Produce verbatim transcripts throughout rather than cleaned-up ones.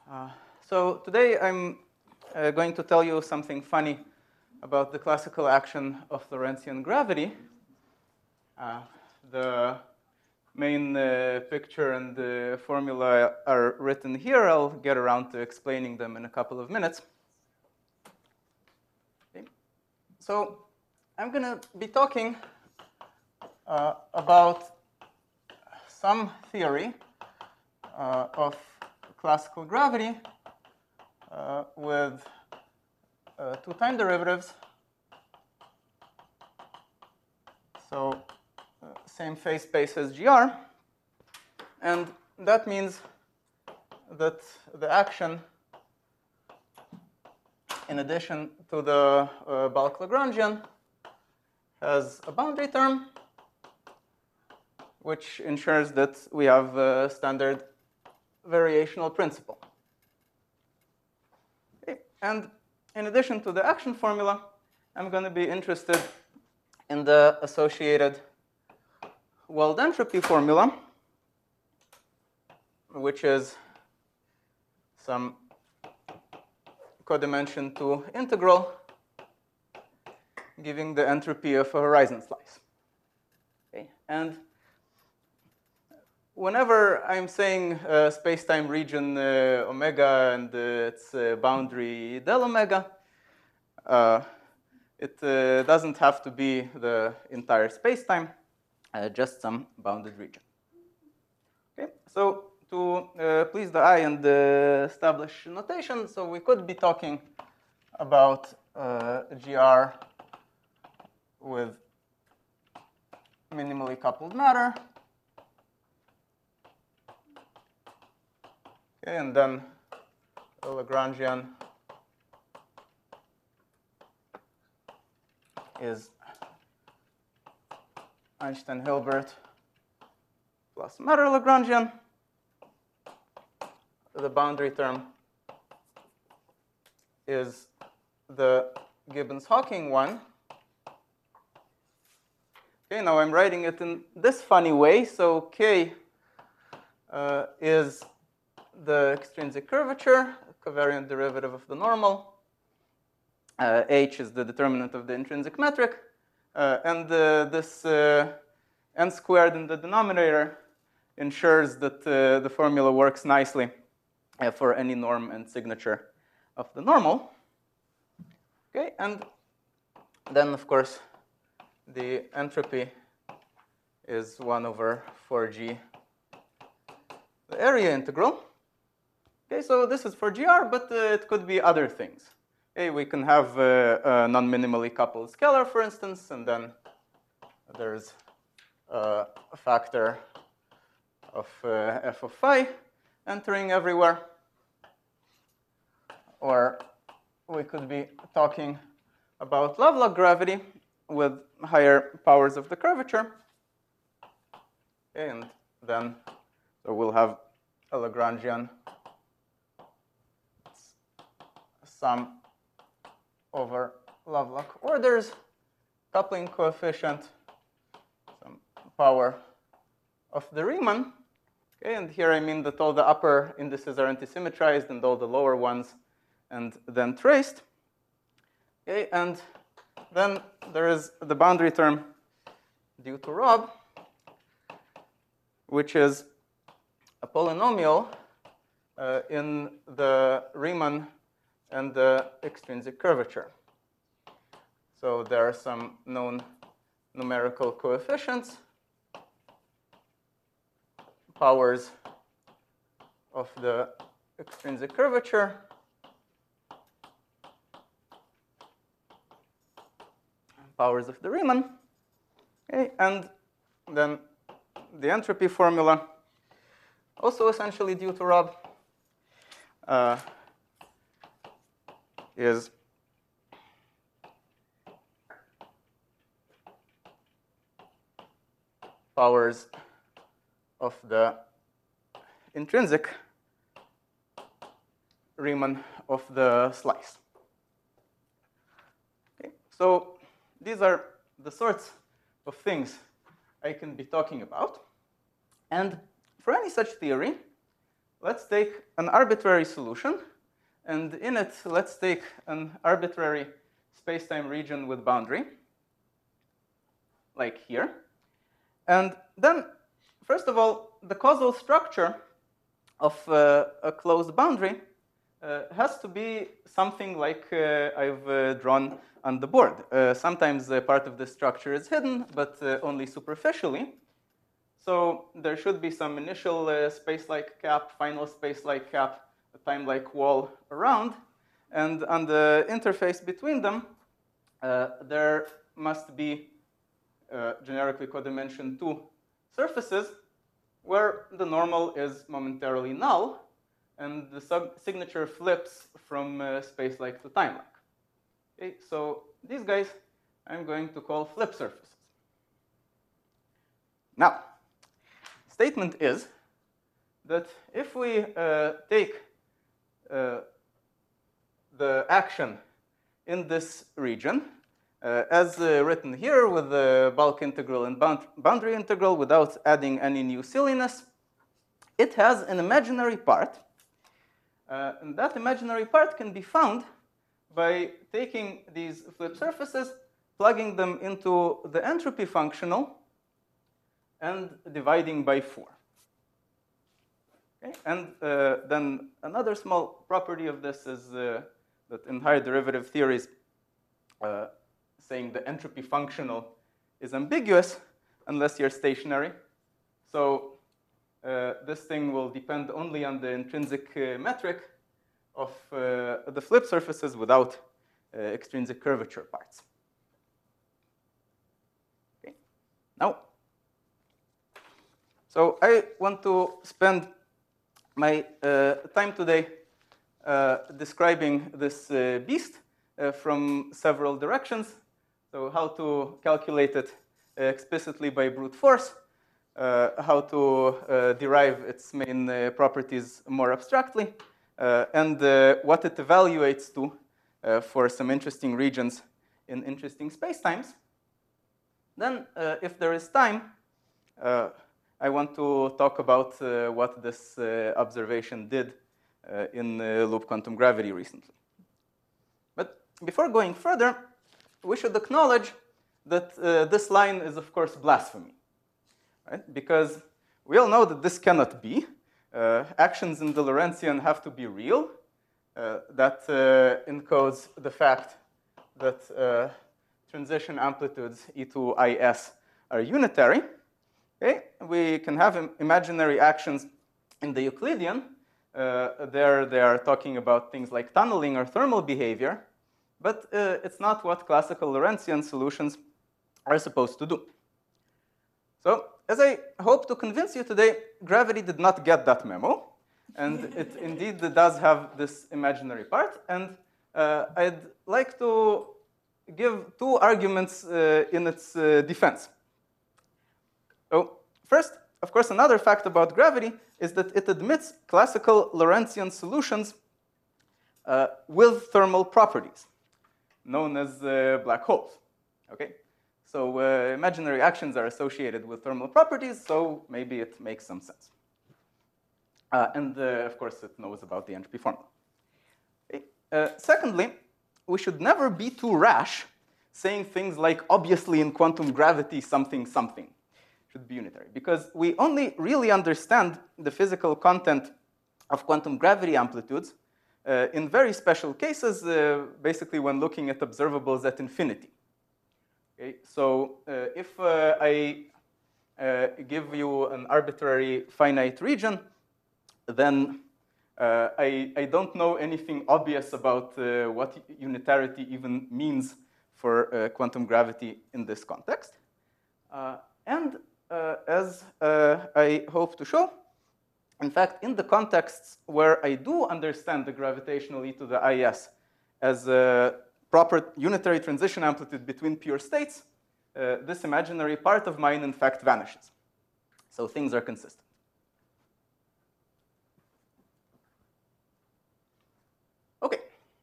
Uh, so today I'm uh, going to tell you something funny about the classical action of Lorentzian gravity. Uh, the main uh, picture and the formula are written here. I'll get around to explaining them in a couple of minutes. Okay. So I'm going to be talking uh, about some theory uh, of classical gravity uh, with uh, two time derivatives. So uh, same phase space as G R. And that means that the action, in addition to the uh, bulk Lagrangian, has a boundary term, which ensures that we have a standard variational principle. Okay. And in addition to the action formula, I'm going to be interested in the associated Weld entropy formula, which is some codimension two integral giving the entropy of a horizon slice. Okay. And whenever I'm saying uh, space-time region uh, omega and uh, its uh, boundary del omega, uh, it uh, doesn't have to be the entire space-time, uh, just some bounded region. Okay. So to uh, please the eye and uh, establish notation, so we could be talking about uh, G R with minimally coupled matter. Okay, and then the Lagrangian is Einstein-Hilbert plus matter Lagrangian. The boundary term is the Gibbons-Hawking one. Okay, now I'm writing it in this funny way. So K uh, is the extrinsic curvature, covariant derivative of the normal. Uh, H is the determinant of the intrinsic metric. Uh, and uh, this uh, n squared in the denominator ensures that uh, the formula works nicely uh, for any norm and signature of the normal. Okay, and then, of course, the entropy is one over four g, the area integral. Okay, so this is for G R, but uh, it could be other things. Okay, we can have uh, a non-minimally coupled scalar, for instance, and then there's uh, a factor of uh, f of phi entering everywhere. Or we could be talking about Lovelock gravity with higher powers of the curvature. Okay, and then so we'll have a Lagrangian sum over Lovelock orders, coupling coefficient, some power of the Riemann. Okay, and here I mean that all the upper indices are antisymmetrized and all the lower ones and then traced. Okay, and then there is the boundary term due to Rob, which is a polynomial uh, in the Riemann and the extrinsic curvature. So there are some known numerical coefficients, powers of the extrinsic curvature, powers of the Riemann. Okay, and then the entropy formula, also essentially due to Rob, uh, is powers of the intrinsic Riemann of the slice. Okay, so these are the sorts of things I can be talking about. And for any such theory, let's take an arbitrary solution, and in it, let's take an arbitrary space-time region with boundary, like here. And then, first of all, the causal structure of uh, a closed boundary uh, has to be something like uh, I've uh, drawn on the board. Uh, sometimes uh, part of the structure is hidden, but uh, only superficially. So there should be some initial uh, space-like cap, final space-like cap, a time-like wall around. And on the interface between them, uh, there must be uh, generically codimension two surfaces where the normal is momentarily null, and the sub signature flips from uh, space-like to time-like. Okay, so these guys I'm going to call flip surfaces. Now, statement is that if we uh, take uh, the action in this region, uh, as uh, written here with the bulk integral and bound boundary integral without adding any new silliness, it has an imaginary part. Uh, and that imaginary part can be found by taking these flip surfaces, plugging them into the entropy functional, and dividing by four. Okay? And uh, then another small property of this is uh, that in higher derivative theories, uh, saying the entropy functional is ambiguous unless you're stationary. So uh, this thing will depend only on the intrinsic uh, metric of uh, the flip surfaces without uh, extrinsic curvature parts. Okay. Now, so I want to spend my uh, time today uh, describing this uh, beast uh, from several directions. So how to calculate it uh, explicitly by brute force, uh, how to uh, derive its main uh, properties more abstractly, uh, and uh, what it evaluates to uh, for some interesting regions in interesting spacetimes. Then, uh, if there is time, uh, I want to talk about uh, what this uh, observation did uh, in uh, loop quantum gravity recently. But before going further, we should acknowledge that uh, this line is, of course, blasphemy, right? Because we all know that this cannot be. Uh, actions in the Lorentzian have to be real. Uh, that uh, encodes the fact that uh, transition amplitudes E to I S are unitary. Okay? We can have im imaginary actions in the Euclidean. Uh, there they are talking about things like tunneling or thermal behavior. But uh, it's not what classical Lorentzian solutions are supposed to do. So, as I hope to convince you today, gravity did not get that memo. And it indeed does have this imaginary part. And uh, I'd like to give two arguments uh, in its uh, defense. So, first, of course, another fact about gravity is that it admits classical Lorentzian solutions uh, with thermal properties, known as uh, black holes. Okay? So uh, imaginary actions are associated with thermal properties, so maybe it makes some sense. Uh, and uh, of course, it knows about the entropy formula. Okay? Uh, secondly, we should never be too rash saying things like, obviously in quantum gravity, something, something should be unitary. Because we only really understand the physical content of quantum gravity amplitudes Uh, in very special cases, uh, basically when looking at observables at infinity. Okay? So uh, if uh, I uh, give you an arbitrary finite region, then uh, I, I don't know anything obvious about uh, what unitarity even means for uh, quantum gravity in this context. Uh, and uh, as uh, I hope to show, in fact, in the contexts where I do understand the gravitational E to the I S as a proper unitary transition amplitude between pure states, uh, this imaginary part of mine, in fact, vanishes. So things are consistent. OK.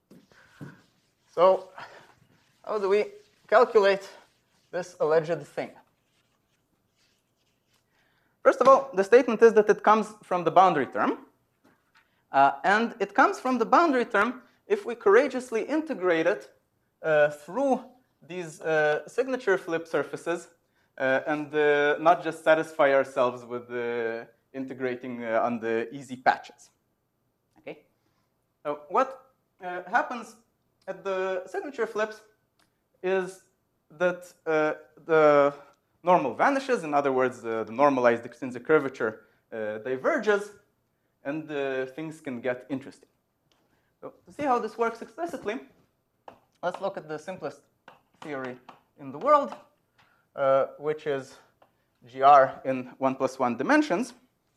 So how do we calculate this alleged thing? First of all, the statement is that it comes from the boundary term. Uh, and it comes from the boundary term if we courageously integrate it uh, through these uh, signature flip surfaces uh, and uh, not just satisfy ourselves with uh, integrating uh, on the easy patches. Okay. So what uh, happens at the signature flips is that uh, the normal vanishes. In other words, uh, the normalized extrinsic curvature uh, diverges, and uh, things can get interesting. So to see how this works explicitly, let's look at the simplest theory in the world, uh, which is G R in one plus one dimensions.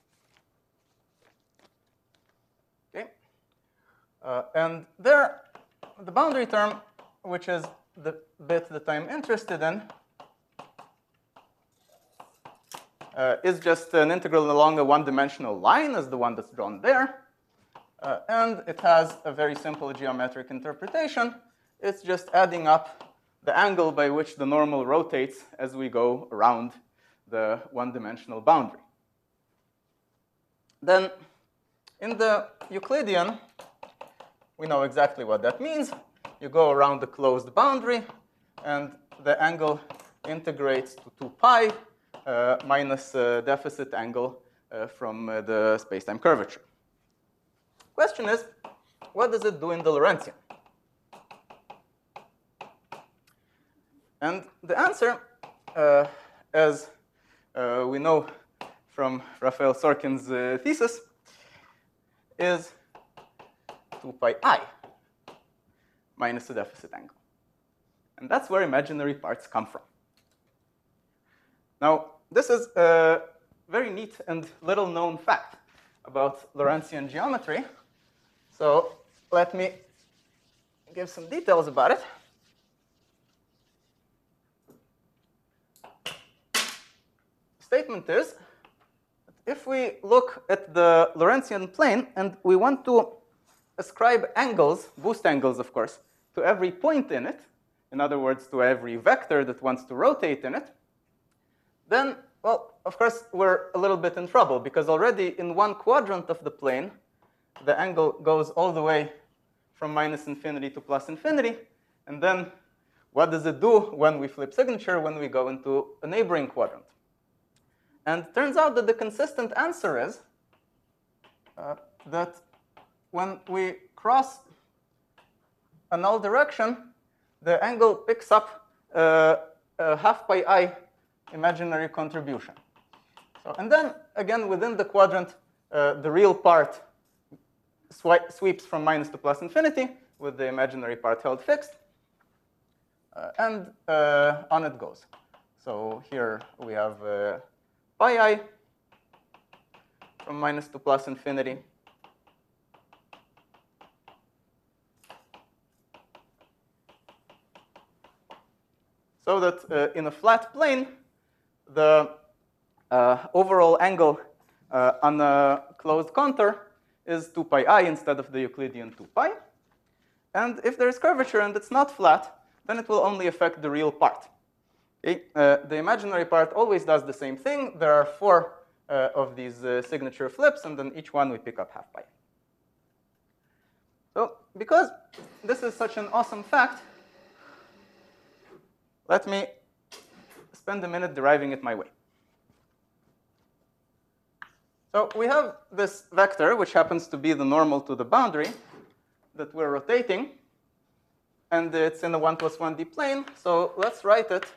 Okay. Uh, and there, the boundary term, which is the bit that I'm interested in, uh, is just an integral along a one-dimensional line as the one that's drawn there. Uh, and it has a very simple geometric interpretation. It's just adding up the angle by which the normal rotates as we go around the one-dimensional boundary. Then in the Euclidean, we know exactly what that means. You go around the closed boundary, and the angle integrates to two pi uh, minus uh, deficit angle uh, from uh, the space-time curvature. Question is, what does it do in the Lorentzian? And the answer, uh, as uh, we know from Raphael Sorkin's uh, thesis, is two pi I minus the deficit angle. And that's where imaginary parts come from. Now, this is a very neat and little known fact about Lorentzian geometry. So let me give some details about it. Statement is that if we look at the Lorentzian plane and we want to ascribe angles, boost angles of course, to every point in it, in other words, to every vector that wants to rotate in it, then, well, of course, we're a little bit in trouble because already in one quadrant of the plane, the angle goes all the way from minus infinity to plus infinity. And then what does it do when we flip signature when we go into a neighboring quadrant? And it turns out that the consistent answer is uh, that when we cross a null direction, the angle picks up uh, a half pi I imaginary contribution. So, and then, again, within the quadrant, uh, the real part sweeps from minus to plus infinity with the imaginary part held fixed. Uh, and uh, on it goes. So here we have uh, pi I from minus to plus infinity. So that uh, in a flat plane, the uh, overall angle uh, on a closed contour is two pi I instead of the Euclidean two pi. And if there is curvature and it's not flat, then it will only affect the real part. Okay? Uh, the imaginary part always does the same thing. There are four uh, of these uh, signature flips, and then each one we pick up half pi. So because this is such an awesome fact, let me spend a minute deriving it my way. So we have this vector, which happens to be the normal to the boundary that we're rotating. And it's in a one plus one D plane. So let's write it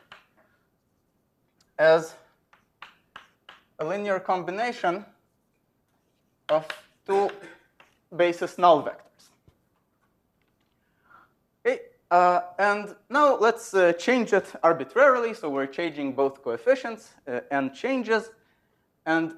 as a linear combination of two basis null vectors. Okay. Uh, and now let's uh, change it arbitrarily. So we're changing both coefficients uh, and changes. And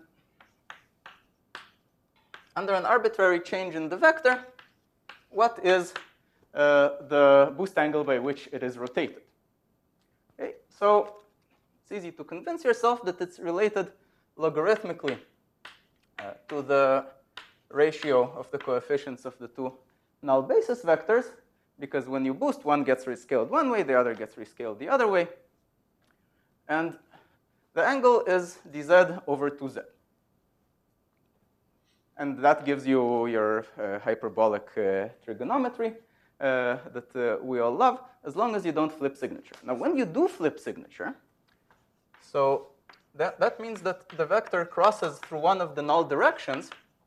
under an arbitrary change in the vector, what is uh, the boost angle by which it is rotated? Okay, so it's easy to convince yourself that it's related logarithmically uh, to the ratio of the coefficients of the two null basis vectors, because when you boost, one gets rescaled one way, the other gets rescaled the other way. And the angle is dz over two z. and that gives you your uh, hyperbolic uh, trigonometry uh, that uh, we all love, as long as you don't flip signature. Now, when you do flip signature, so that, that means that the vector crosses through one of the null directions,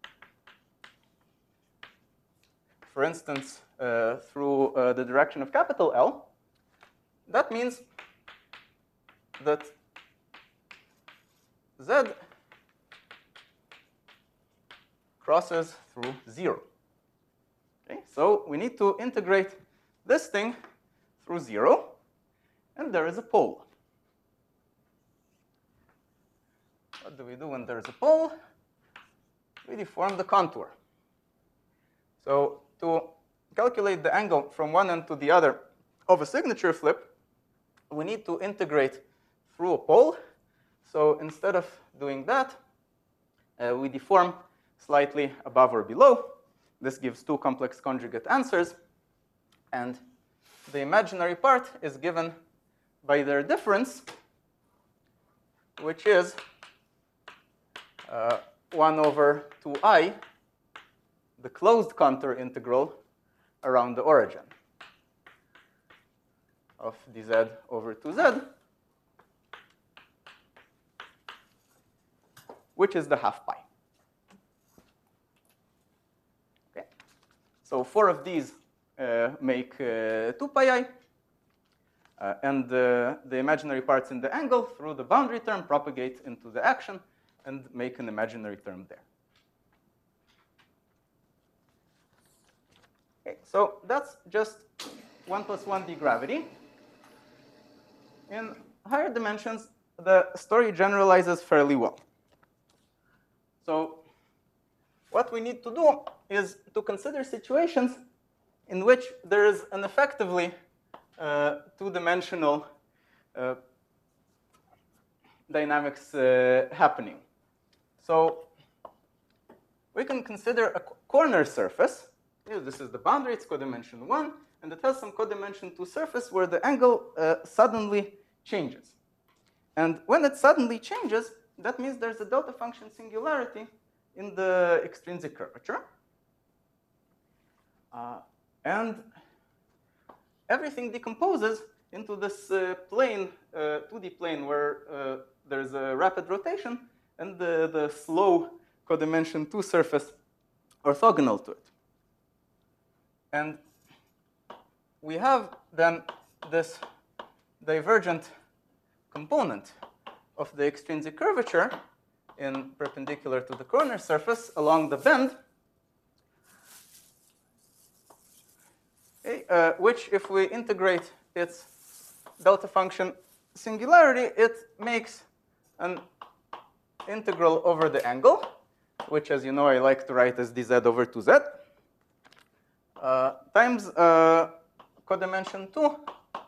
for instance, uh, through uh, the direction of capital L. That means that Z crosses through zero. Okay, so we need to integrate this thing through zero, and there is a pole. What do we do when there is a pole? We deform the contour. So to calculate the angle from one end to the other of a signature flip, we need to integrate through a pole. So instead of doing that, uh, we deform slightly above or below. This gives two complex conjugate answers. And the imaginary part is given by their difference, which is uh, one over two i, the closed contour integral around the origin of dz over two z, which is the half pi. Okay, so four of these uh, make uh, two pi I, uh, and uh, the imaginary parts in the angle through the boundary term propagate into the action and make an imaginary term there. Okay, so that's just one plus one d gravity. In higher dimensions, the story generalizes fairly well. So what we need to do is to consider situations in which there is an effectively uh, two-dimensional uh, dynamics uh, happening. So we can consider a corner surface. Here, this is the boundary, it's codimension one, and it has some codimension two surface where the angle uh, suddenly changes. And when it suddenly changes, that means there's a delta function singularity in the extrinsic curvature. Uh, and everything decomposes into this uh, plane, uh, two D plane, where uh, there's a rapid rotation and the, the slow codimension two surface orthogonal to it. And we have then this divergent component of the extrinsic curvature in perpendicular to the corner surface along the bend, okay, uh, which if we integrate its delta function singularity, it makes an integral over the angle, which, as you know, I like to write as dz over two z, uh, times uh, codimension two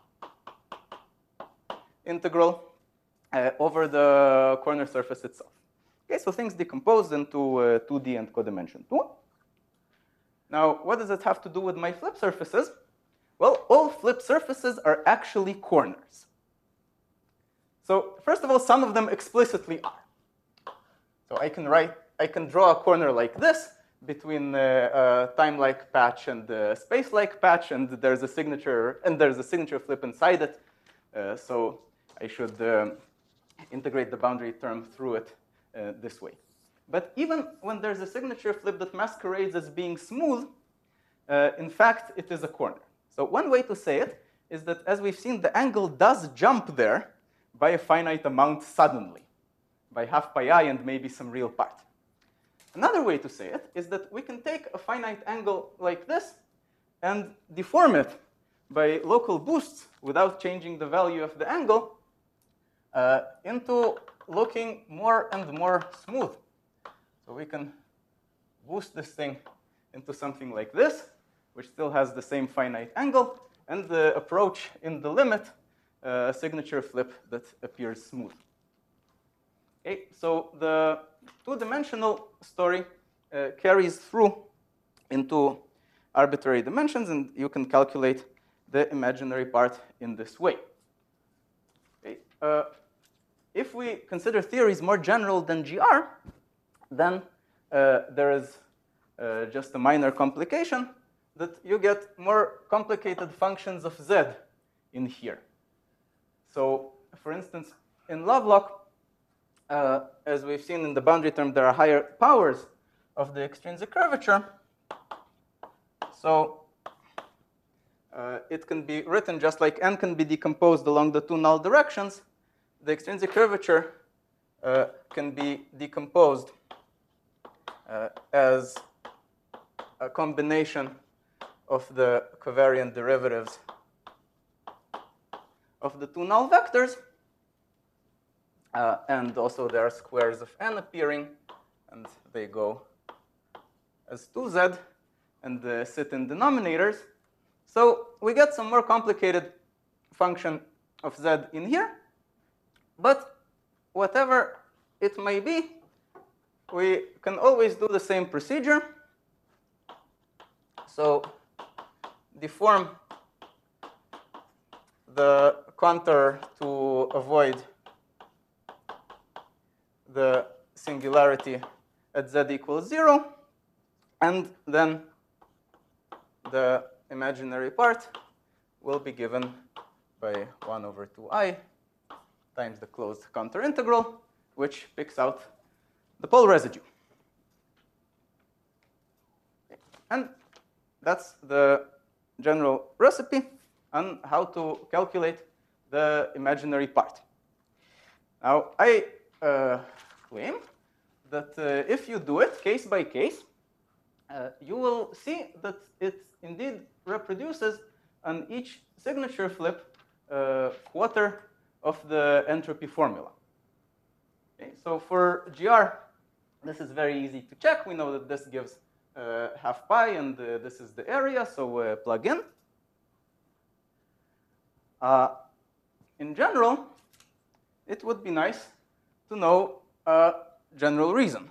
integral uh, over the corner surface itself. Okay, so things decompose into uh, two D and codimension two. Now, what does it have to do with my flip surfaces? Well, all flip surfaces are actually corners. So first of all, some of them explicitly are. So I can write, I can draw a corner like this between a, a time-like patch and a space-like patch, and there's a signature, and there's a signature flip inside it. Uh, so I should um, integrate the boundary term through it uh, this way. But even when there's a signature flip that masquerades as being smooth, uh, in fact, it is a corner. So one way to say it is that, as we've seen, the angle does jump there by a finite amount suddenly, by half pi I and maybe some real part. Another way to say it is that we can take a finite angle like this and deform it by local boosts without changing the value of the angle uh, into looking more and more smooth. So we can boost this thing into something like this, which still has the same finite angle, and the approach in the limit a uh, signature flip that appears smooth. Okay, so the two-dimensional story uh, carries through into arbitrary dimensions, and you can calculate the imaginary part in this way. Okay, uh, if we consider theories more general than G R, then uh, there is uh, just a minor complication that you get more complicated functions of z in here. So, for instance, in Lovelock, uh, as we've seen in the boundary term, there are higher powers of the extrinsic curvature. So uh, it can be written just like n can be decomposed along the two null directions. The extrinsic curvature uh, can be decomposed uh, as a combination of the covariant derivatives of the two null vectors. Uh, and also there are squares of n appearing, and they go as two z and uh, sit in denominators. So we get some more complicated function of z in here. But whatever it may be, we can always do the same procedure. So deform the contour to avoid the singularity at z equals zero. And then the imaginary part will be given by one over two i times the closed contour integral, which picks out the pole residue. And that's the general recipe on how to calculate the imaginary part. Now, I uh, claim that uh, if you do it case by case, uh, you will see that it indeed reproduces on each signature flip uh, quarter of the entropy formula. Okay, so for G R, this is very easy to check. We know that this gives uh, half pi, and uh, this is the area, so uh, plug in. Uh, in general, it would be nice to know a general reason.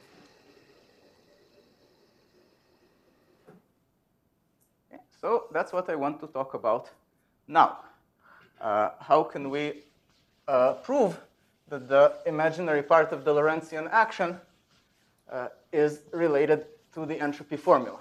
Okay, so that's what I want to talk about now. Uh, how can we uh, prove that the imaginary part of the Lorentzian action uh, is related to the entropy formula?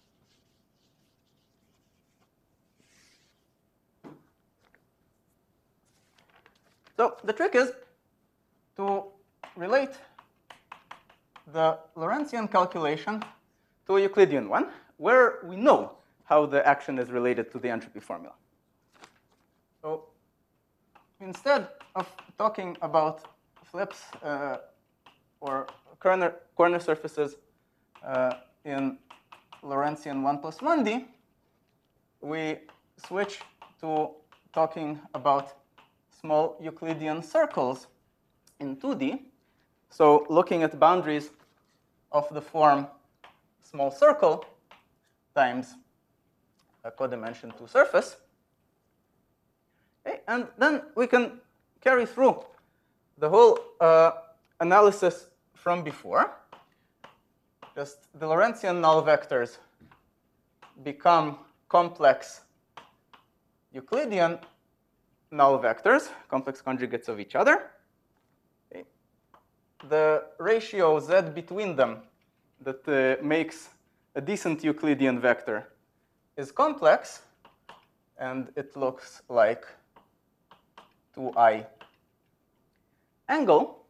So the trick is to relate the Lorentzian calculation to a Euclidean one, where we know how the action is related to the entropy formula. So instead of talking about flips uh, or corner, corner surfaces uh, in Lorentzian one plus one D, we switch to talking about small Euclidean circles in two D. So looking at boundaries of the form small circle times a codimension two surface. Okay, and then we can carry through the whole uh, analysis from before. Just the Lorentzian null vectors become complex Euclidean null vectors, complex conjugates of each other. Okay. The ratio z between them that uh, makes a decent Euclidean vector is complex, and it looks like two i angle.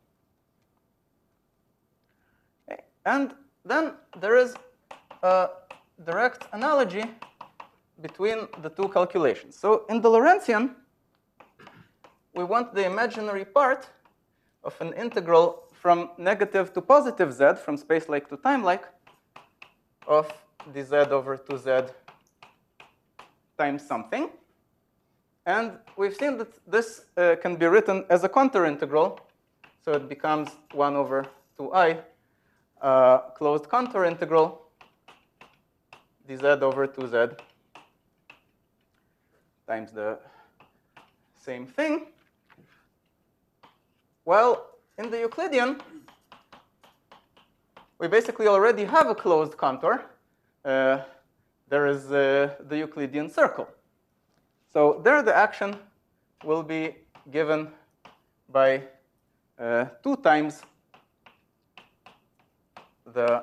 Okay. And then there is a direct analogy between the two calculations. So in the Lorentzian, we want the imaginary part of an integral from negative to positive z, from space-like to time-like, of dz over two z times something. And we've seen that this uh, can be written as a contour integral. So it becomes one over two i uh, closed contour integral dz over two z times the same thing. Well, in the Euclidean, we basically already have a closed contour. Uh, there is uh, the Euclidean circle. So there the action will be given by uh, two times the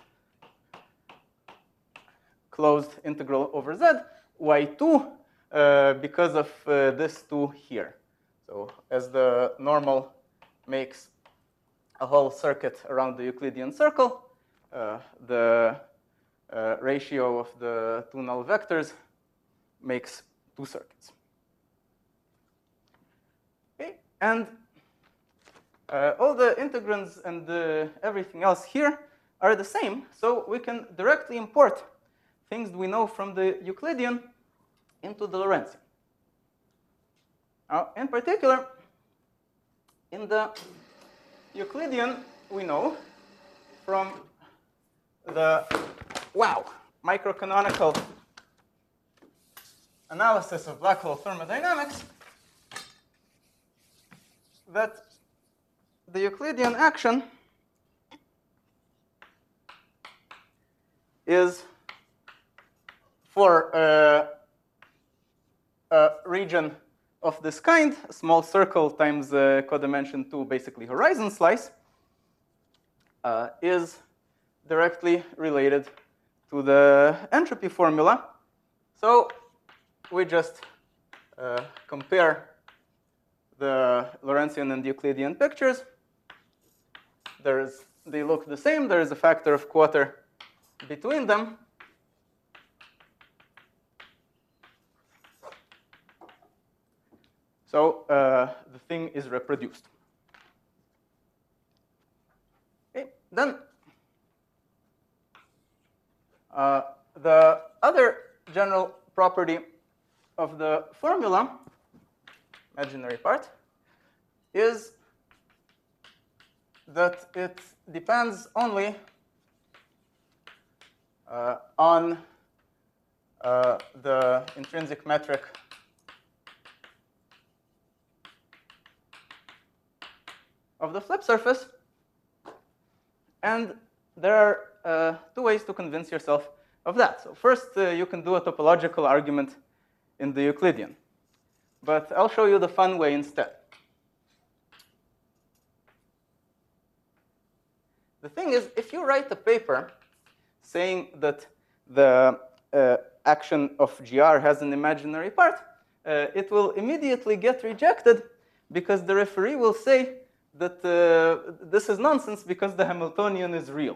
closed integral over z, y two, uh, because of uh, this two here. So as the normal makes a whole circuit around the Euclidean circle, uh, the uh, ratio of the two null vectors makes two circuits. Okay, and uh, all the integrands and uh, everything else here are the same, so we can directly import things we know from the Euclidean into the Lorentzian. Now, in particular, in the Euclidean, we know from the, wow, microcanonical analysis of black hole thermodynamics that the Euclidean action is for uh, a region of this kind, a small circle times uh, codimension two, basically horizon slice, uh, is directly related to the entropy formula. So we just uh, compare the Lorentzian and Euclidean pictures. There's, they look the same. There is a factor of quarter between them. So uh, the thing is reproduced. Okay, then uh, the other general property of the formula, imaginary part, is that it depends only uh, on uh, the intrinsic metric of the flip surface. And there are uh, two ways to convince yourself of that. So first, uh, you can do a topological argument in the Euclidean. But I'll show you the fun way instead. The thing is, if you write a paper saying that the uh, action of G R has an imaginary part, uh, it will immediately get rejected because the referee will say that uh, this is nonsense because the Hamiltonian is real.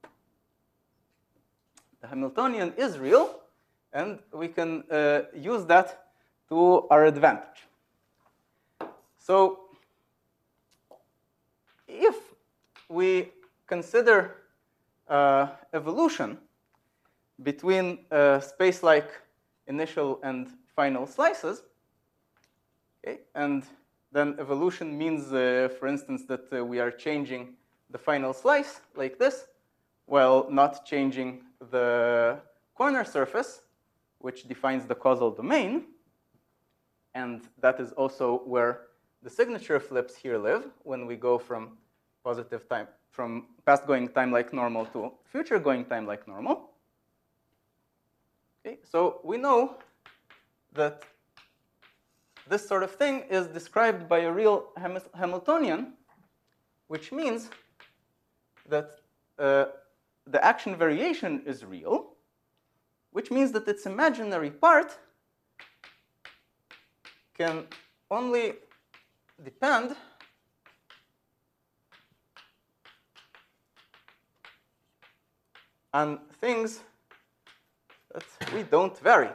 The Hamiltonian is real, and we can uh, use that to our advantage. So if we consider uh, evolution between uh, space-like initial and final slices, okay, and then evolution means, uh, for instance, that uh, we are changing the final slice like this, while not changing the corner surface, which defines the causal domain. And that is also where the signature flips here live when we go from positive time, from past going time like normal to future going time like normal. Okay, so we know that this sort of thing is described by a real Hamiltonian, which means that uh, the action variation is real, which means that its imaginary part can only depend on things that we don't vary.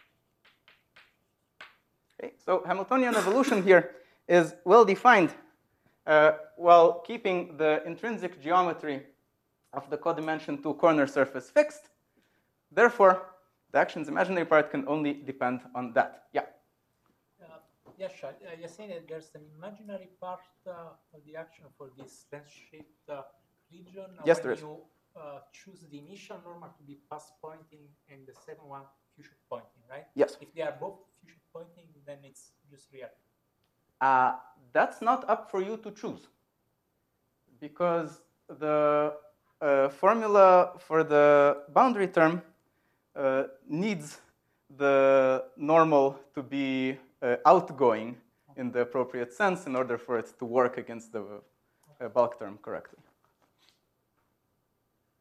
Okay, so Hamiltonian evolution here is well defined uh, while keeping the intrinsic geometry of the codimension two corner surface fixed. Therefore, the action's imaginary part can only depend on that. Yeah. Uh, yes, uh, you're saying that there's an imaginary part uh, of the action for this lens-shaped uh, region. Yes, when there is. you uh, choose the initial normal to be past pointing and the second one future pointing, right? Yes. If they are both future pointing, then it's just real. Uh, that's not up for you to choose, because the uh, formula for the boundary term uh, needs the normal to be uh, outgoing in the appropriate sense in order for it to work against the uh, bulk term correctly.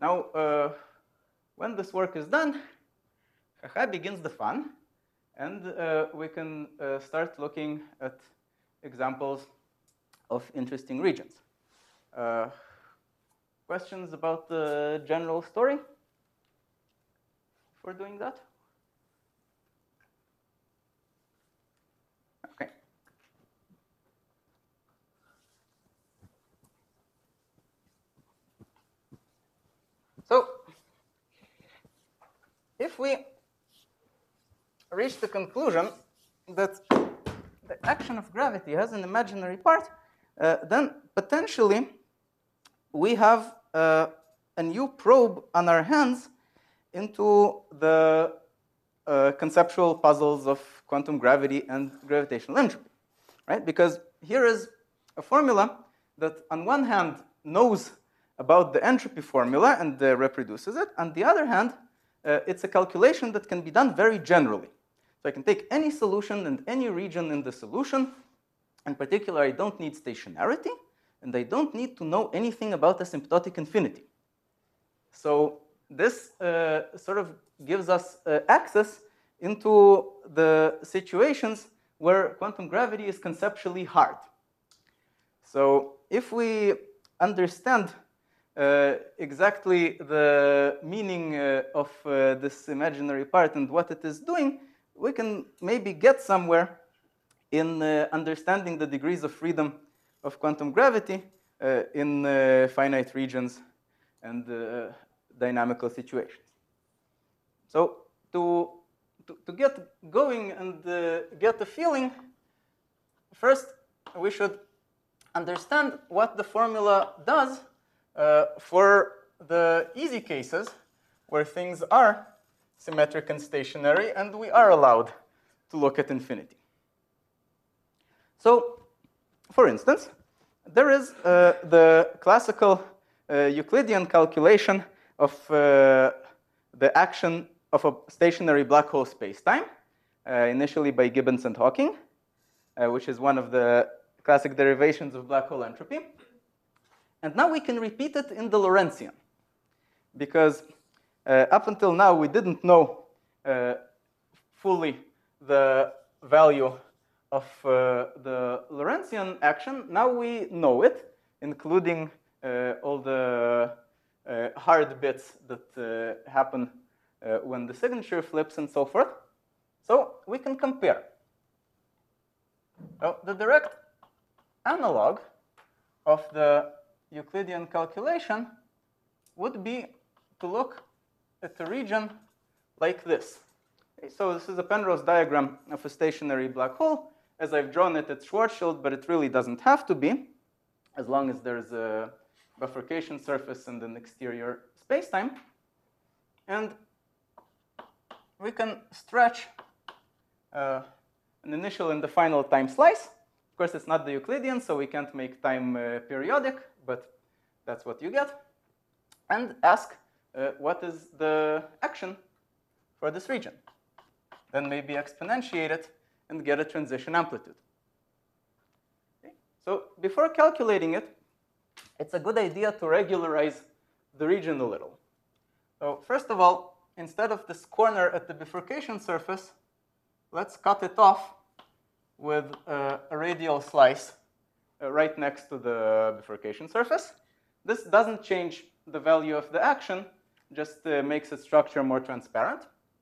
Now, uh, when this work is done, haha, begins the fun. And uh, we can uh, start looking at examples of interesting regions. Uh, questions about the general story for doing that? Okay. So, if we reach the conclusion that the action of gravity has an imaginary part, uh, then potentially we have uh, a new probe on our hands into the uh, conceptual puzzles of quantum gravity and gravitational entropy, right? Because here is a formula that on one hand knows about the entropy formula and uh, reproduces it. On the other hand, uh, it's a calculation that can be done very generally. So I can take any solution and any region in the solution. In particular, I don't need stationarity, and I don't need to know anything about asymptotic infinity. So this uh, sort of gives us uh, access into the situations where quantum gravity is conceptually hard. So if we understand uh, exactly the meaning uh, of uh, this imaginary part and what it is doing, we can maybe get somewhere in uh, understanding the degrees of freedom of quantum gravity uh, in uh, finite regions and uh, dynamical situations. So to, to, to get going and uh, get a feeling, first we should understand what the formula does uh, for the easy cases where things are symmetric and stationary, and we are allowed to look at infinity. So, for instance, there is uh, the classical uh, Euclidean calculation of uh, the action of a stationary black hole spacetime, uh, initially by Gibbons and Hawking, uh, which is one of the classic derivations of black hole entropy. And now we can repeat it in the Lorentzian, because uh, up until now we didn't know uh, fully the value of uh, the Lorentzian action. Now we know it, including uh, all the uh, hard bits that uh, happen uh, when the signature flips and so forth. So we can compare. Now, the direct analog of the Euclidean calculation would be to look at a region like this. Okay, so this is a Penrose diagram of a stationary black hole. As I've drawn it, it's Schwarzschild, but it really doesn't have to be, as long as there's a bifurcation surface and an exterior spacetime. And we can stretch uh, an initial and the final time slice. Of course, it's not the Euclidean, so we can't make time uh, periodic, but that's what you get. And ask uh, what is the action for this region. Then maybe exponentiate it and get a transition amplitude. Okay. So before calculating it, it's a good idea to regularize the region a little. So first of all, instead of this corner at the bifurcation surface, let's cut it off with uh, a radial slice uh, right next to the bifurcation surface. This doesn't change the value of the action, just uh, makes its structure more transparent.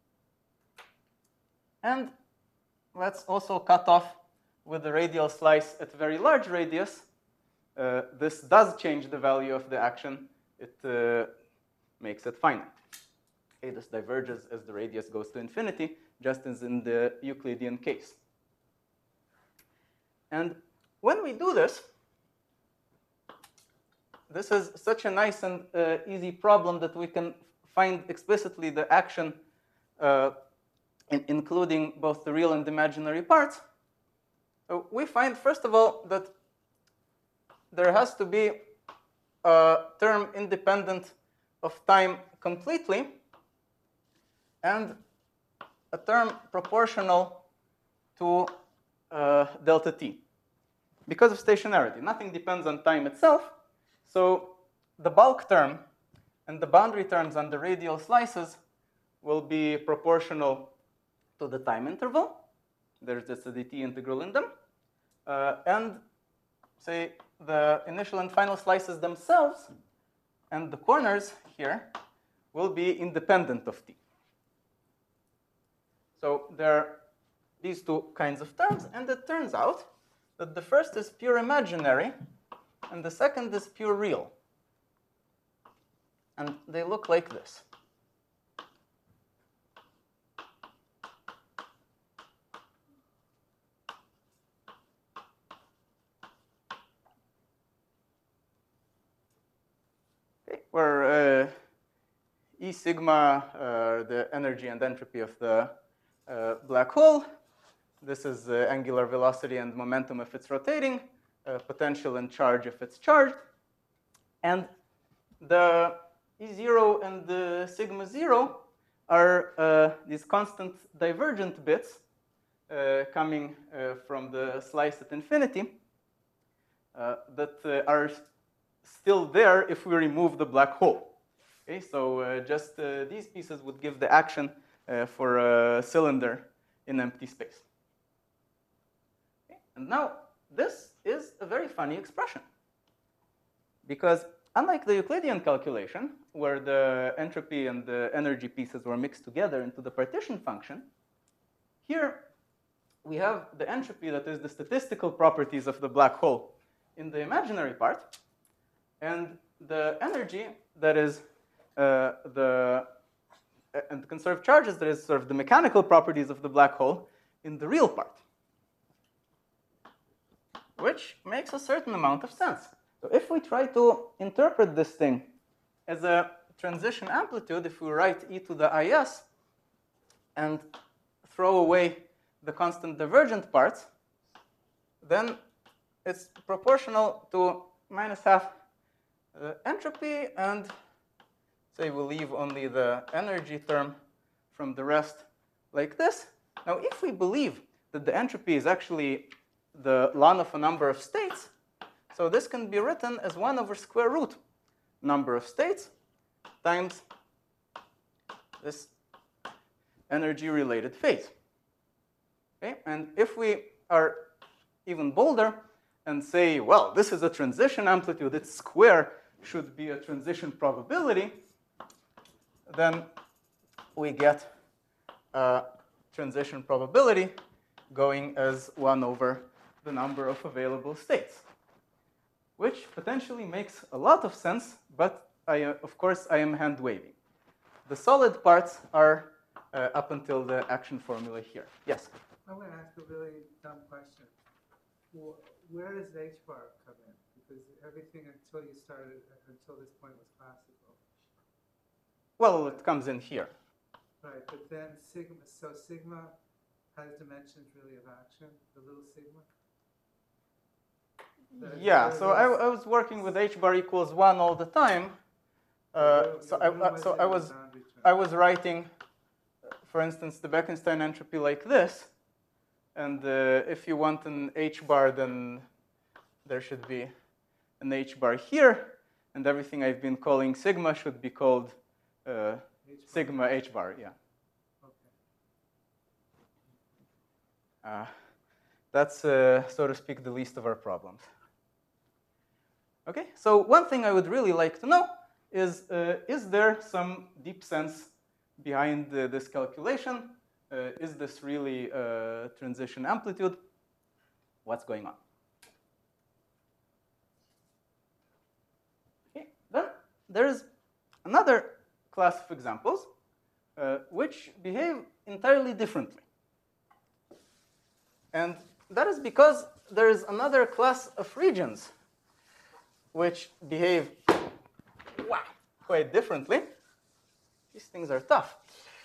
And let's also cut off with a radial slice at very large radius. Uh, this does change the value of the action. It uh, makes it finite. Okay, this diverges as the radius goes to infinity, just as in the Euclidean case. And when we do this, this is such a nice and uh, easy problem that we can find explicitly the action uh, in, including both the real and imaginary parts. So we find, first of all, that there has to be a term independent of time completely and a term proportional to uh, delta t. Because of stationarity, nothing depends on time itself. So the bulk term And the boundary terms on the radial slices will be proportional to the time interval. There's just a dt integral in them. Uh, and say the initial and final slices themselves and the corners here will be independent of t. So there are these two kinds of terms, and it turns out that the first is pure imaginary and the second is pure real. And they look like this. Okay, where uh, E sigma are the energy and entropy of the uh, black hole. This is uh, angular velocity and momentum if it's rotating, uh, potential and charge if it's charged. And the E zero and the sigma zero are uh, these constant divergent bits uh, coming uh, from the slice at infinity uh, that uh, are still there if we remove the black hole. Okay, so uh, just uh, these pieces would give the action uh, for a cylinder in empty space. Okay, and now this is a very funny expression, because unlike the Euclidean calculation, where the entropy and the energy pieces were mixed together into the partition function, here we have the entropy that is the statistical properties of the black hole in the imaginary part, and the energy that is uh, the and the conserved charges that is sort of the mechanical properties of the black hole in the real part, which makes a certain amount of sense. So if we try to interpret this thing as a transition amplitude, if we write e to the is and throw away the constant divergent parts, then it's proportional to minus half the entropy, and say we leave only the energy term from the rest like this. Now, if we believe that the entropy is actually the ln of a number of states, so this can be written as one over square root number of states times this energy-related phase. Okay? And if we are even bolder and say, well, this is a transition amplitude, its square should be a transition probability, then we get a transition probability going as one over the number of available states, which potentially makes a lot of sense, but I, uh, of course I am hand waving. The solid parts are uh, up until the action formula here. Yes? I'm going to ask a really dumb question. Well, where does H bar come in? Because everything until you started, until this point was classical. Well, it comes in here. Right, but then sigma, so sigma has dimensions really of action, the little sigma? The- Yeah, the- so I, I was working with H bar equals one all the time. Uh, Where- so I, where uh, so it I in the was boundary term? I was writing, for instance, the Bekenstein entropy like this. And uh, if you want an H bar, then there should be an H bar here. And everything I've been calling sigma should be called uh, H bar. sigma H bar, yeah. Okay. Uh, that's, uh, so to speak, the least of our problems. Okay, so one thing I would really like to know is, uh, is there some deep sense behind uh, this calculation? Uh, is this really a transition amplitude? What's going on? Okay, then there's another class of examples uh, which behave entirely differently. And that is because there is another class of regions which behave wow, quite differently. These things are tough.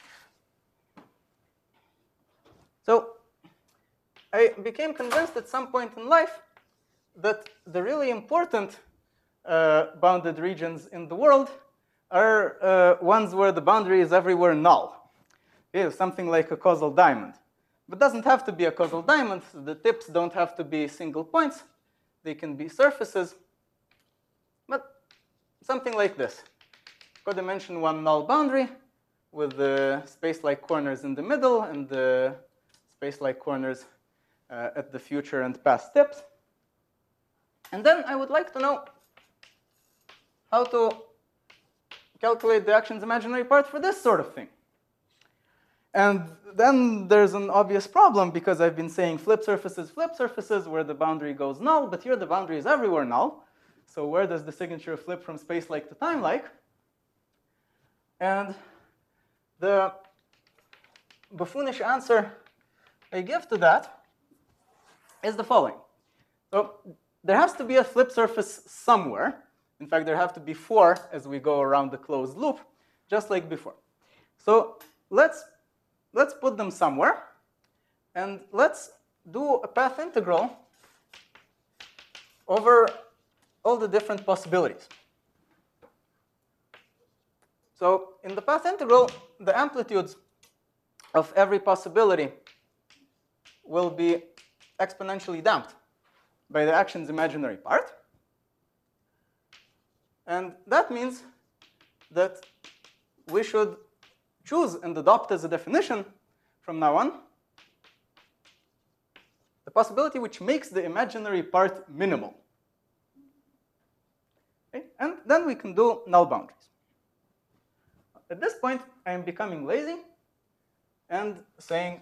So I became convinced at some point in life that the really important uh, bounded regions in the world are uh, ones where the boundary is everywhere null. Yeah, something like a causal diamond. But it doesn't have to be a causal diamond. The tips don't have to be single points. They can be surfaces. But something like this. codimension one null boundary with the space-like corners in the middle and the space-like corners uh, at the future and past tips. And then I would like to know how to calculate the action's imaginary part for this sort of thing. And then there's an obvious problem, because I've been saying flip surfaces, flip surfaces, where the boundary goes null, but here the boundary is everywhere null. So where does the signature flip from space-like to time-like? And the buffoonish answer I give to that is the following. So there has to be a flip surface somewhere. In fact, there have to be four as we go around the closed loop, just like before. So let's, let's put them somewhere. And let's do a path integral over all the different possibilities. So in the path integral, the amplitudes of every possibility will be exponentially damped by the action's imaginary part. And that means that we should choose and adopt as a definition from now on the possibility which makes the imaginary part minimal. Okay? And then we can do null boundaries. At this point, I am becoming lazy and saying,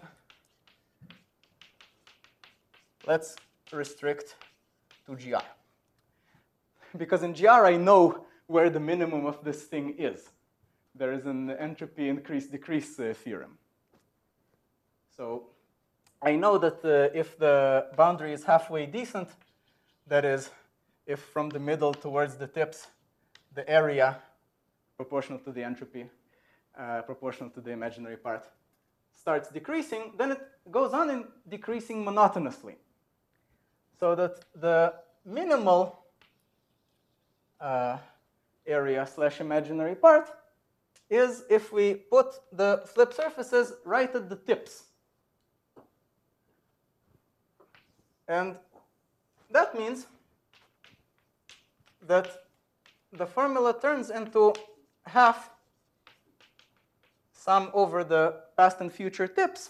let's restrict to G R. Because in G R, I know where the minimum of this thing is. There is an entropy increase-decrease uh, theorem. So I know that uh, if the boundary is halfway decent, that is, if from the middle towards the tips, the area proportional to the entropy, uh, proportional to the imaginary part, starts decreasing, then it goes on in decreasing monotonously. So that the minimal uh, area slash imaginary part is if we put the flip surfaces right at the tips. And that means that the formula turns into half sum over the past and future tips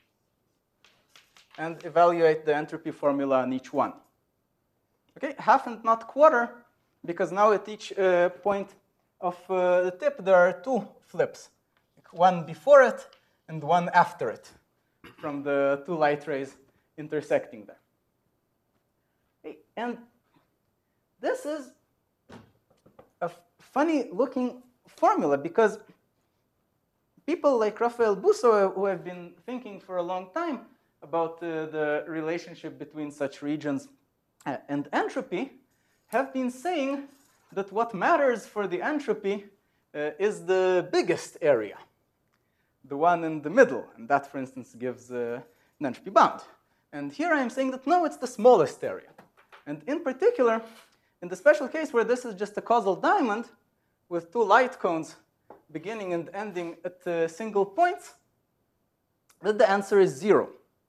and evaluate the entropy formula on each one. Okay, half and not quarter, because now at each uh, point of uh, the tip there are two flips, one before it and one after it, from the two light rays intersecting there. Okay, and this is a funny looking formula, because people like Raphael Busso, who have been thinking for a long time about uh, the relationship between such regions uh, and entropy, have been saying that what matters for the entropy uh, is the biggest area, the one in the middle. And that, for instance, gives uh, an entropy bound. And here I am saying that no, it's the smallest area. And in particular, in the special case where this is just a causal diamond with two light cones beginning and ending at uh, single points, that the answer is zero.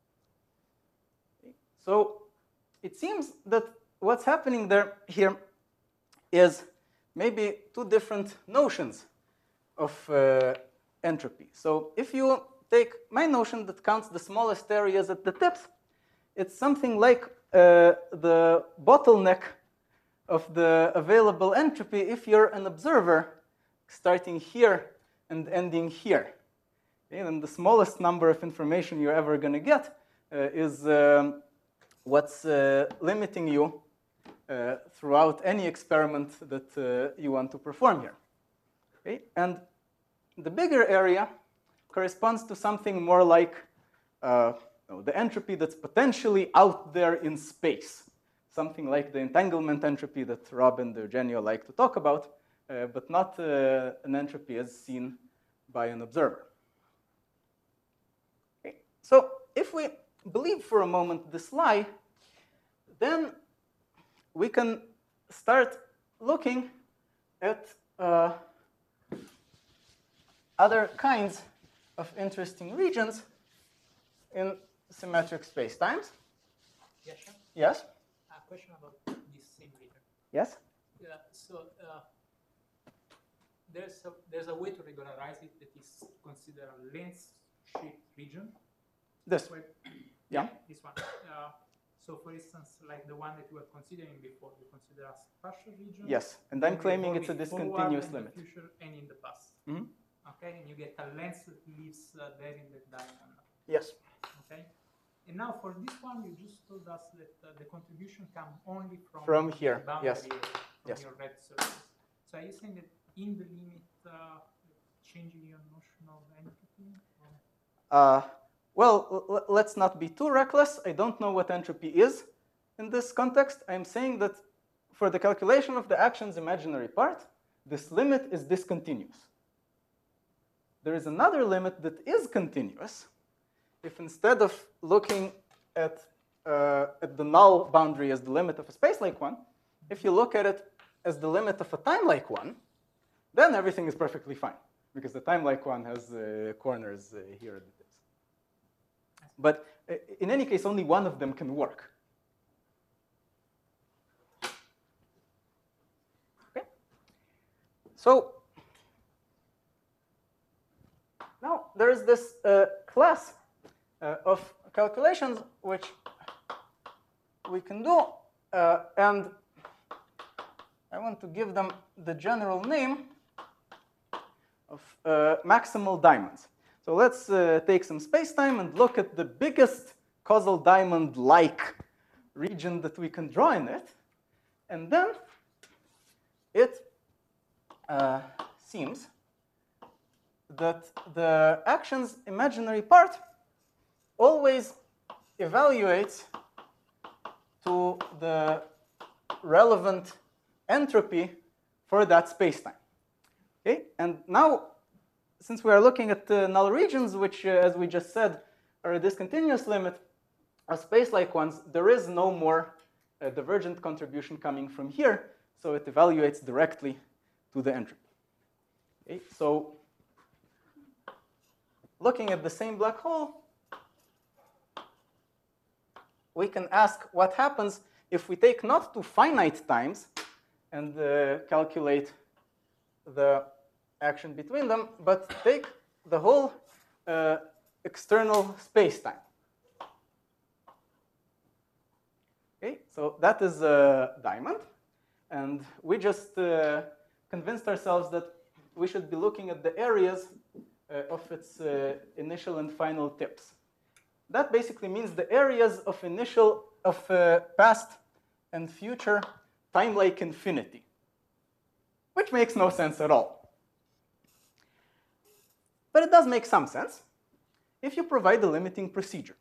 So it seems that what's happening there here is maybe two different notions of uh, entropy. So if you take my notion that counts the smallest areas at the tips, it's something like uh, the bottleneck of the available entropy if you're an observer starting here and ending here. Okay, and the smallest number of information you're ever going to get uh, is um, what's uh, limiting you uh, throughout any experiment that uh, you want to perform here. Okay? And the bigger area corresponds to something more like uh, the entropy that's potentially out there in space. Something like the entanglement entropy that Rob and Eugenio like to talk about, uh, but not uh, an entropy as seen by an observer. Okay. So if we believe for a moment this lie, then we can start looking at uh, other kinds of interesting regions in symmetric spacetimes. Yes, sure. Yes? A question about this same region. Yes? Yeah, so uh, there's a, there's a way to regularize it that is considered a lens-shaped region. This. Where, Yeah. This one. Uh, so for instance, like the one that we were considering before, we consider as partial region. Yes, and then I'm we claiming evolve it's a it forward discontinuous in limit. the future and in the past. Mm-hmm. Okay, and you get a lens that lives uh, there in the diagonal. Yes. Okay, and now for this one, you just told us that uh, the contribution comes only from From here, the boundary yes. area, from Yes. your red surface. So are you saying that in the limit, uh, changing your notion of entropy? Or? Uh, well, l- let's not be too reckless. I don't know what entropy is in this context. I'm saying that for the calculation of the action's imaginary part, this limit is discontinuous. There is another limit that is continuous. If instead of looking at, uh, at the null boundary as the limit of a space-like one, if you look at it as the limit of a time-like one, then everything is perfectly fine, because the time-like one has uh, corners uh, here at the tips. But uh, in any case, only one of them can work. Okay. So now there is this uh, class uh, of calculations which we can do, uh, and I want to give them the general name of uh, maximal diamonds. So let's uh, take some space-time and look at the biggest causal diamond-like region that we can draw in it. And then it uh, seems that the action's imaginary part always evaluates to the relevant entropy for that space-time. Okay? And now, since we are looking at the null regions, which, uh, as we just said, are a discontinuous limit, are space-like ones, there is no more uh, divergent contribution coming from here, so it evaluates directly to the entropy. Okay? So, looking at the same black hole, we can ask what happens if we take not two finite times and uh, calculate the action between them, but take the whole uh, external space-time. Okay, so that is a diamond, and we just uh, convinced ourselves that we should be looking at the areas uh, of its uh, initial and final tips. That basically means the areas of initial, of uh, past and future time-like infinity, which makes no sense at all. But it does make some sense if you provide a limiting procedure.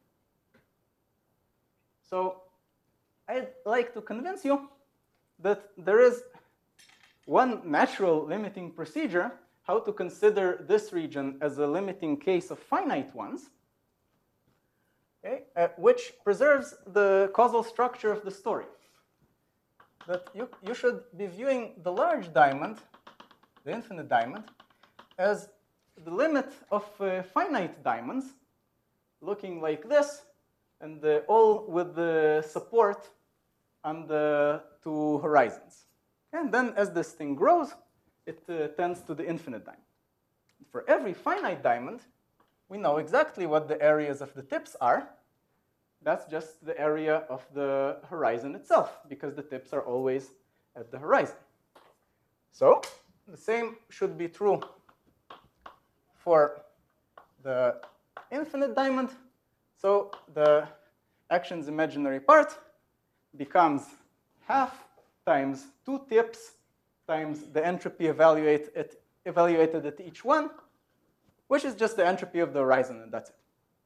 So I'd like to convince you that there is one natural limiting procedure how to consider this region as a limiting case of finite ones, okay, uh, which preserves the causal structure of the story. That you, you should be viewing the large diamond, the infinite diamond, as the limit of uh, finite diamonds, looking like this, and uh, all with the support on the two horizons. And then as this thing grows, it uh, tends to the infinite diamond. For every finite diamond, we know exactly what the areas of the tips are. That's just the area of the horizon itself, because the tips are always at the horizon. So the same should be true for the infinite diamond. So the action's imaginary part becomes half times two tips times the entropy evaluate at, evaluated at each one, which is just the entropy of the horizon, and that's it.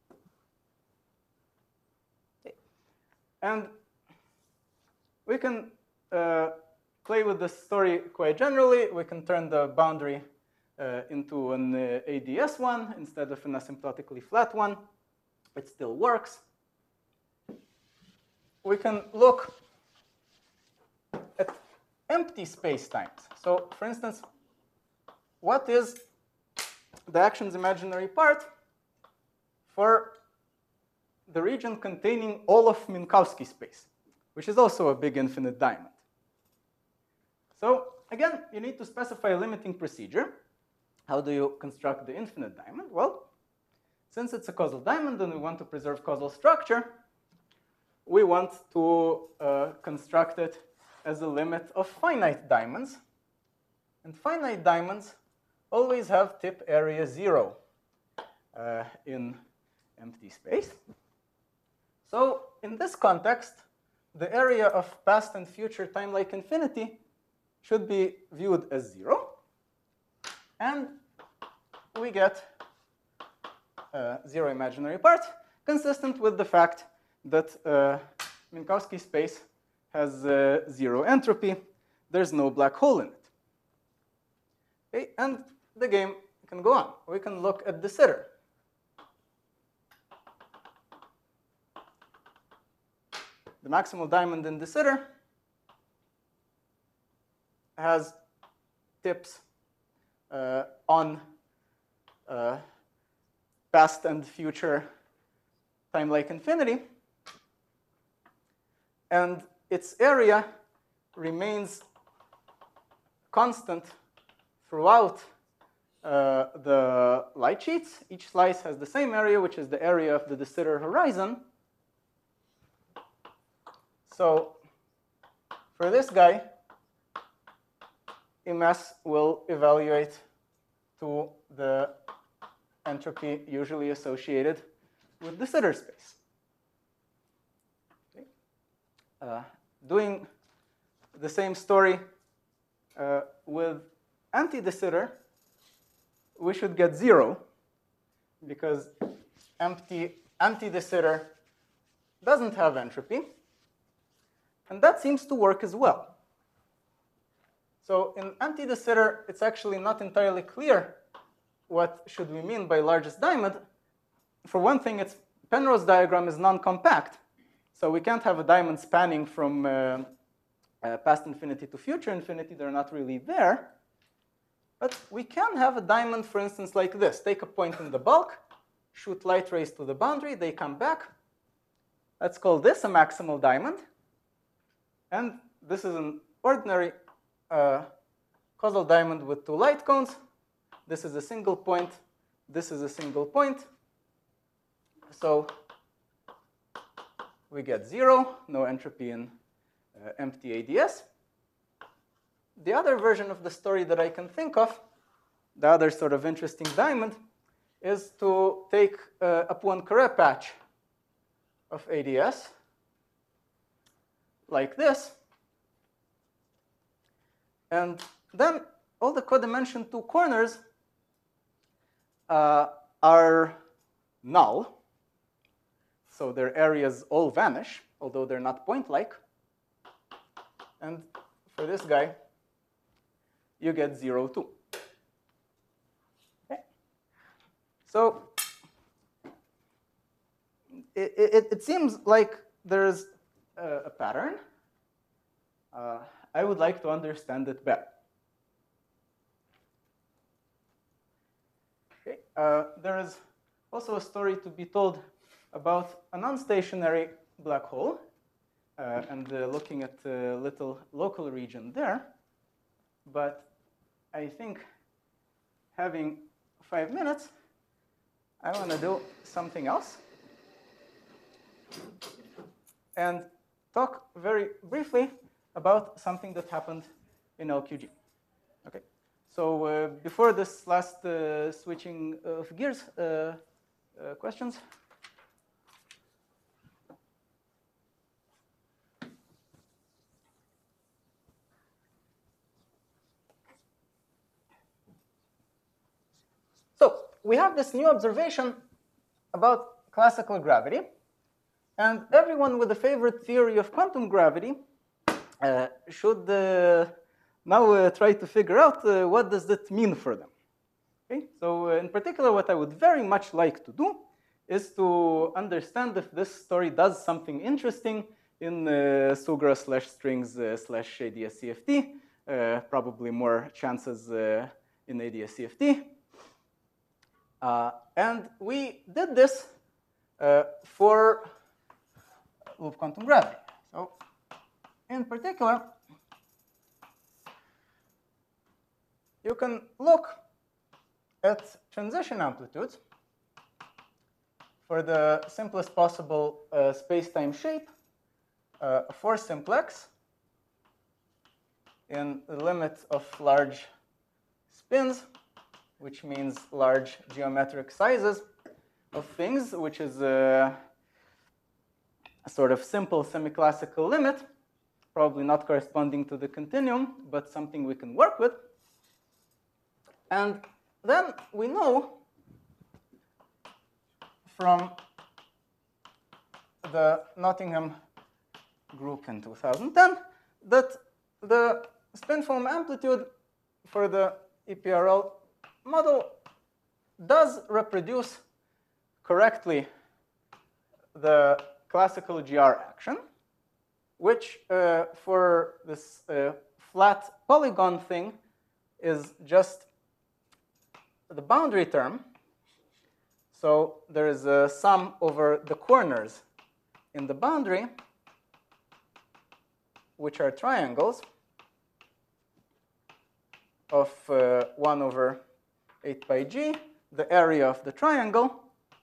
Okay. And we can uh, play with this story quite generally. We can turn the boundary uh, into an uh, A D S one instead of an asymptotically flat one. It still works. We can look at empty spacetimes. So, for instance, what is the action's imaginary part for the region containing all of Minkowski space, which is also a big infinite diamond? So again, you need to specify a limiting procedure. How do you construct the infinite diamond? Well, since it's a causal diamond and we want to preserve causal structure, we want to uh, construct it as a limit of finite diamonds. And finite diamonds always have tip area zero uh, in empty space. So in this context, the area of past and future time-like infinity should be viewed as zero. And we get uh, zero imaginary part, consistent with the fact that uh, Minkowski space has uh, zero entropy. There's no black hole in it. Okay, and the game can go on. We can look at de Sitter. The maximal diamond in de Sitter has tips uh, on uh, past and future time-like infinity. And its area remains constant throughout uh, the light sheets. Each slice has the same area, which is the area of the de Sitter horizon. So for this guy, M S will evaluate to the entropy usually associated with de Sitter space. Okay. Uh, doing the same story uh, with anti-de Sitter, we should get zero, because empty anti-de Sitter doesn't have entropy. And that seems to work as well. So in anti-de Sitter, it's actually not entirely clear what should we mean by largest diamond. For one thing, its Penrose diagram is non-compact. So we can't have a diamond spanning from uh, uh, past infinity to future infinity. They're not really there. But we can have a diamond, for instance, like this. Take a point in the bulk, shoot light rays to the boundary, they come back. Let's call this a maximal diamond. And this is an ordinary uh, causal diamond with two light cones. This is a single point. This is a single point. So we get zero, no entropy in uh, empty A D S. The other version of the story that I can think of, the other sort of interesting diamond, is to take uh, a Poincare patch of A D S, like this. And then all the codimension two corners uh, are null. So their areas all vanish, although they're not point-like. And for this guy, you get zero, too. Okay. So it, it, it seems like there's a, a pattern. Uh, I would like to understand it better. Okay. Uh, there is also a story to be told about a non-stationary black hole, uh, and uh, looking at the little local region there. But I think having five minutes, I want to do something else and talk very briefly about something that happened in L Q G. Okay. So uh, before this last uh, switching of gears, uh, uh, questions? So we have this new observation about classical gravity. And everyone with a favorite theory of quantum gravity uh, should uh, now uh, try to figure out uh, what does that mean for them. Okay? So uh, in particular, what I would very much like to do is to understand if this story does something interesting in uh, Sugra slash strings uh, slash A D S C F T, uh, probably more chances uh, in A D S C F T. Uh, and we did this uh, for loop quantum gravity. So in particular, you can look at transition amplitudes for the simplest possible uh, space-time shape, uh, for simplex in the limit of large spins, which means large geometric sizes of things, which is a, a sort of simple semi-classical limit, probably not corresponding to the continuum, but something we can work with. And then we know from the Nottingham group in two thousand ten that the spin foam amplitude for the E P R L model does reproduce correctly the classical G R action, which uh, for this uh, flat polygon thing is just the boundary term. So there is a sum over the corners in the boundary, which are triangles of uh, one over eight pi g, the area of the triangle,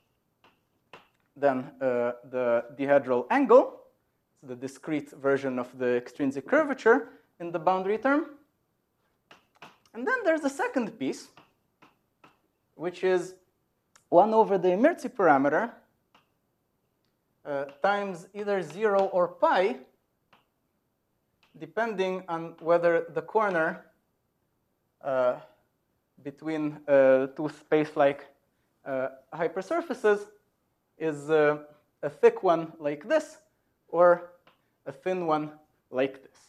then uh, the dihedral angle, the discrete version of the extrinsic curvature in the boundary term. And then there's a second piece, which is one over the inertia parameter uh, times either zero or pi, depending on whether the corner uh, between uh, two space-like uh, hypersurfaces is uh, a thick one like this or a thin one like this.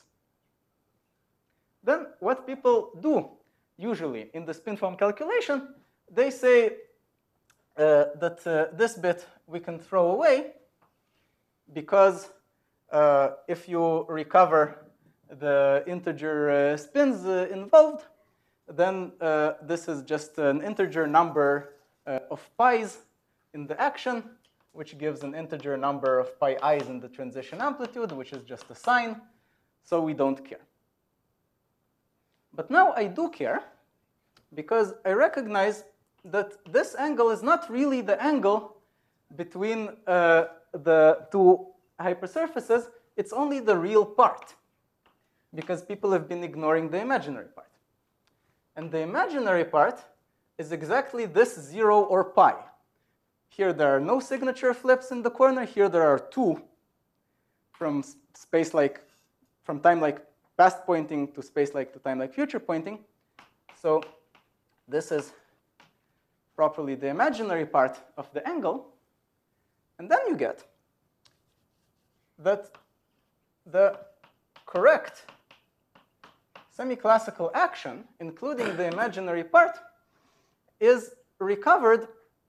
Then what people do usually in the spin foam calculation, they say uh, that uh, this bit we can throw away because uh, if you recover the integer uh, spins uh, involved, then uh, this is just an integer number uh, of pi's in the action, which gives an integer number of pi i's in the transition amplitude, which is just a sign, so we don't care. But now I do care, because I recognize that this angle is not really the angle between uh, the two hypersurfaces, it's only the real part, because people have been ignoring the imaginary part. And the imaginary part is exactly this zero or pi. Here there are no signature flips in the corner, here there are two from space like, from time like past pointing to space like to time like future pointing. So this is properly the imaginary part of the angle. And then you get that the correct semi-classical action, including the imaginary part, is recovered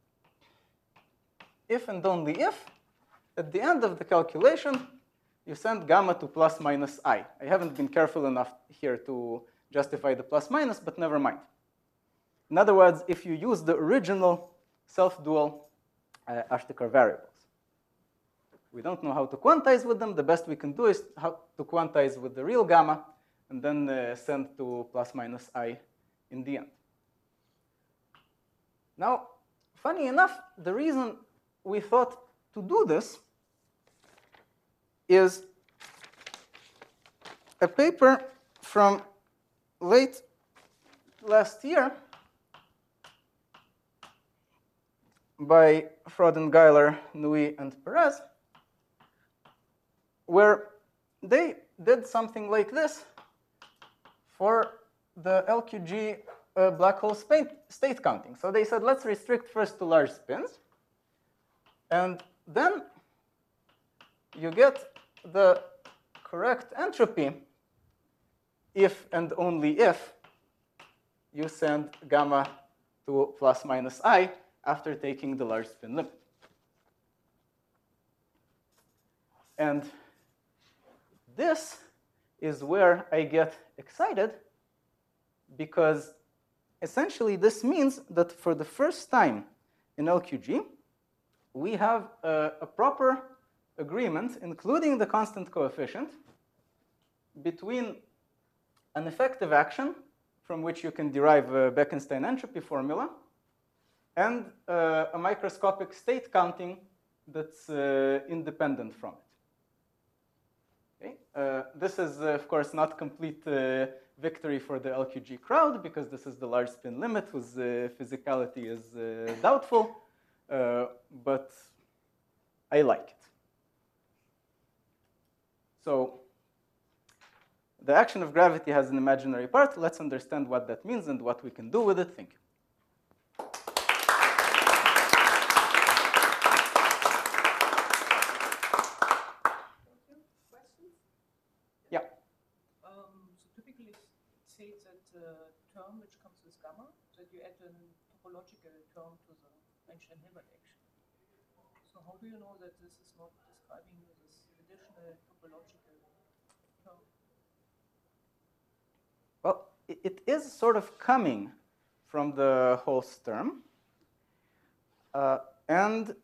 if and only if, at the end of the calculation, you send gamma to plus minus I. I haven't been careful enough here to justify the plus minus, but never mind. In other words, if you use the original self-dual uh, Ashtekar variables. We don't know how to quantize with them. The best we can do is how to quantize with the real gamma and then uh, send to plus minus I in the end. Now, funny enough, the reason we thought to do this is a paper from late last year by Frodengeiler, Nui, and Perez, where they did something like this for the L Q G uh, black hole state counting. So they said, let's restrict first to large spins. And then you get the correct entropy if and only if you send gamma to plus minus I after taking the large spin limit. And this is where I get excited, because essentially this means that for the first time in L Q G, we have a, a proper agreement, including the constant coefficient, between an effective action from which you can derive a Bekenstein entropy formula, and uh, a microscopic state counting that's uh, independent from it. Okay? Uh, this is, uh, of course, not complete uh, victory for the L Q G crowd, because this is the large spin limit whose uh, physicality is uh, doubtful, uh, but I like it. So the action of gravity has an imaginary part. Let's understand what that means and what we can do with it. Thank you. Yeah. Um, so typically it says that uh, term which comes with gamma, that you add a topological term to the Einstein-Hilbert action. So how do you know that this is not describing this additional topological term? Well, it is sort of coming from the Holst term. Uh, and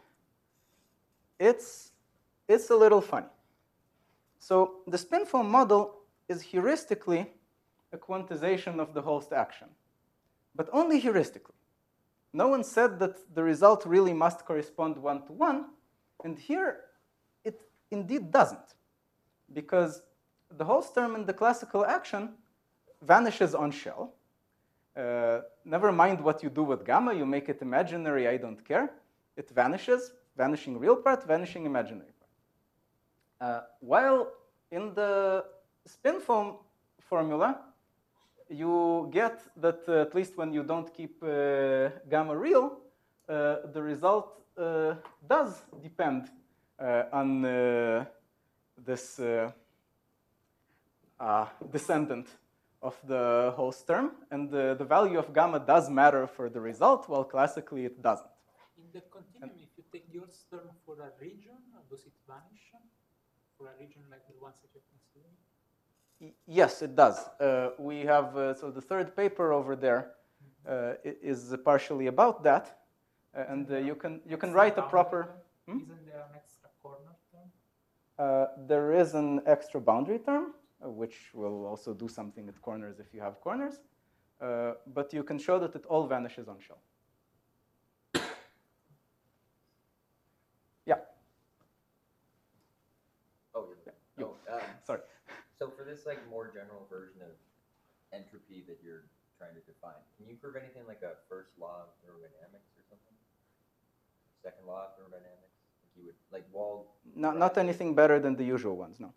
it's, it's a little funny. So the spin foam model is heuristically a quantization of the Holst action, but only heuristically. No one said that the result really must correspond one-to-one, and here it indeed doesn't, because the Holst term in the classical action vanishes on shell. Uh, never mind what you do with gamma, you make it imaginary, I don't care. It vanishes, vanishing real part, vanishing imaginary part. Uh, while in the spin foam formula, you get that uh, at least when you don't keep uh, gamma real, uh, the result uh, does depend uh, on uh, this uh, uh, descendant of the Holst term, and the, the value of gamma does matter for the result, while classically it doesn't. In the continuum, if you take your term for a region, does it vanish for a region like the ones that you're considering? Yes, it does. Uh, we have, uh, so the third paper over there uh, is partially about that, uh, and uh, you can you can write a proper. Hmm? Isn't there an extra corner term? Uh, there is an extra boundary term, uh, which will also do something at corners if you have corners, uh, but you can show that it all vanishes on shell. Yeah. Oh, yeah. yeah. Oh, um, sorry. So for this like more general version of entropy that you're trying to define, can you prove anything like a first law of thermodynamics or something? Second law of thermodynamics? Like you would like wall. Not not anything better than the usual ones, no.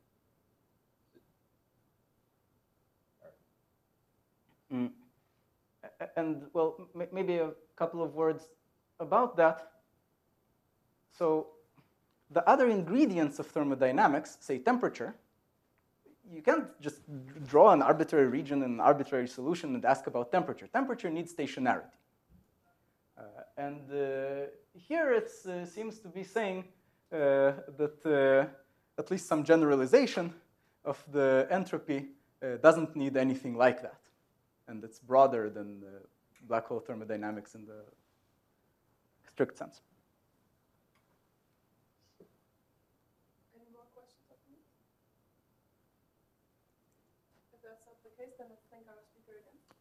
Okay. Mm. And well, maybe a couple of words about that. So the other ingredients of thermodynamics, say temperature, you can't just draw an arbitrary region and an arbitrary solution and ask about temperature. Temperature needs stationarity. Uh, and uh, here it uh, seems to be saying uh, that uh, at least some generalization of the entropy uh, doesn't need anything like that. And it's broader than the black hole thermodynamics in the strict sense. Any more questions of me? If that's not the case, then let's thank our speaker again.